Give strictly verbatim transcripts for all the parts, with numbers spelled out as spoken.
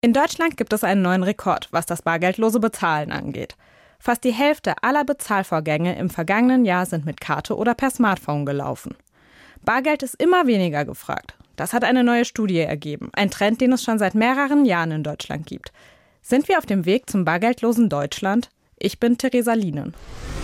In Deutschland gibt es einen neuen Rekord, was das bargeldlose Bezahlen angeht. Fast die Hälfte aller Bezahlvorgänge im vergangenen Jahr sind mit Karte oder per Smartphone gelaufen. Bargeld ist immer weniger gefragt. Das hat eine neue Studie ergeben. Ein Trend, den es schon seit mehreren Jahren in Deutschland gibt. Sind wir auf dem Weg zum bargeldlosen Deutschland? Ich bin Theresa Lienen.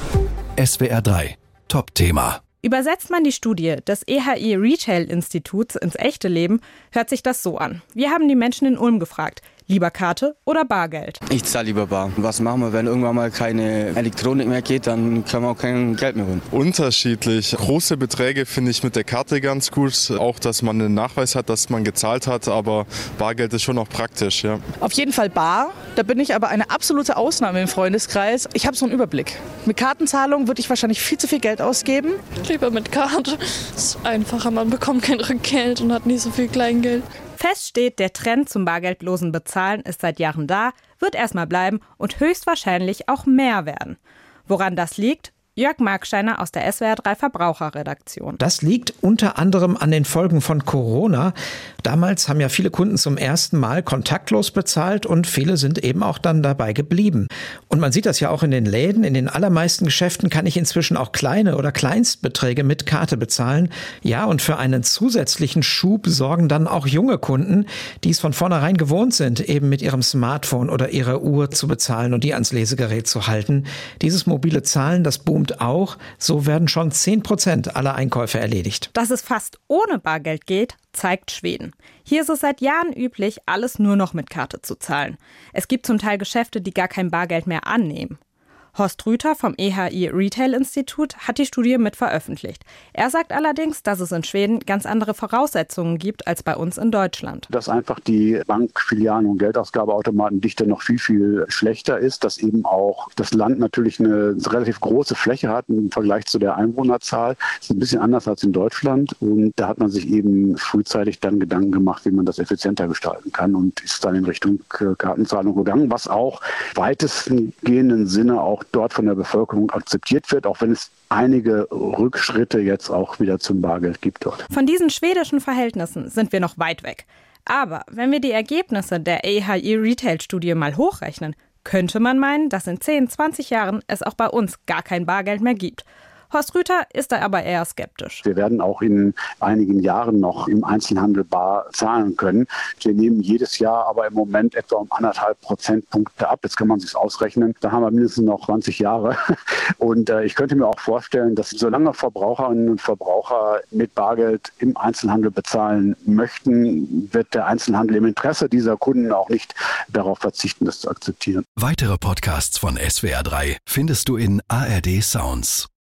S W R drei Top-Thema. Übersetzt man die Studie des E H I Retail Instituts ins echte Leben, hört sich das so an. Wir haben die Menschen in Ulm gefragt, lieber Karte oder Bargeld? Ich zahle lieber bar. Was machen wir, wenn irgendwann mal keine Elektronik mehr geht, dann können wir auch kein Geld mehr holen. Unterschiedlich. Große Beträge finde ich mit der Karte ganz gut. Auch, dass man einen Nachweis hat, dass man gezahlt hat, aber Bargeld ist schon auch praktisch, ja. Auf jeden Fall bar. Da bin ich aber eine absolute Ausnahme im Freundeskreis. Ich habe so einen Überblick. Mit Kartenzahlung würde ich wahrscheinlich viel zu viel Geld ausgeben. Lieber mit Karte. Das ist einfacher, man bekommt kein Rückgeld und hat nicht so viel Kleingeld. Fest steht, der Trend zum bargeldlosen Bezahlen ist seit Jahren da, wird erstmal bleiben und höchstwahrscheinlich auch mehr werden. Woran das liegt? Jörg Marksteiner aus der S W R drei Verbraucherredaktion. Das liegt unter anderem an den Folgen von Corona. Damals haben ja viele Kunden zum ersten Mal kontaktlos bezahlt und viele sind eben auch dann dabei geblieben. Und man sieht das ja auch in den Läden. In den allermeisten Geschäften kann ich inzwischen auch kleine oder Kleinstbeträge mit Karte bezahlen. Ja, und für einen zusätzlichen Schub sorgen dann auch junge Kunden, die es von vornherein gewohnt sind, eben mit ihrem Smartphone oder ihrer Uhr zu bezahlen und die ans Lesegerät zu halten. Dieses mobile Zahlen, das boomt auch. So werden schon zehn Prozent aller Einkäufe erledigt. Dass es fast ohne Bargeld geht, zeigt Schweden. Hier ist es seit Jahren üblich, alles nur noch mit Karte zu zahlen. Es gibt zum Teil Geschäfte, die gar kein Bargeld mehr annehmen. Horst Rüther vom E H I Retail Institut hat die Studie mit veröffentlicht. Er sagt allerdings, dass es in Schweden ganz andere Voraussetzungen gibt als bei uns in Deutschland. Dass einfach die Bankfilialen und Geldausgabeautomatendichte noch viel, viel schlechter ist, dass eben auch das Land natürlich eine relativ große Fläche hat im Vergleich zu der Einwohnerzahl. Das ist ein bisschen anders als in Deutschland und da hat man sich eben frühzeitig dann Gedanken gemacht, wie man das effizienter gestalten kann und ist dann in Richtung Kartenzahlung gegangen, was auch weitestgehenden Sinne auch dort von der Bevölkerung akzeptiert wird, auch wenn es einige Rückschritte jetzt auch wieder zum Bargeld gibt dort. Von diesen schwedischen Verhältnissen sind wir noch weit weg. Aber wenn wir die Ergebnisse der E H I Retail-Studie mal hochrechnen, könnte man meinen, dass in zehn, zwanzig Jahren es auch bei uns gar kein Bargeld mehr gibt. Horst Rüther ist da aber eher skeptisch. Wir werden auch in einigen Jahren noch im Einzelhandel bar zahlen können. Wir nehmen jedes Jahr aber im Moment etwa um anderthalb Prozentpunkte ab. Jetzt kann man sich ausrechnen. Da haben wir mindestens noch zwanzig Jahre. Und äh, ich könnte mir auch vorstellen, dass solange Verbraucherinnen und Verbraucher mit Bargeld im Einzelhandel bezahlen möchten, wird der Einzelhandel im Interesse dieser Kunden auch nicht darauf verzichten, das zu akzeptieren. Weitere Podcasts von S W R drei findest du in A R D Sounds.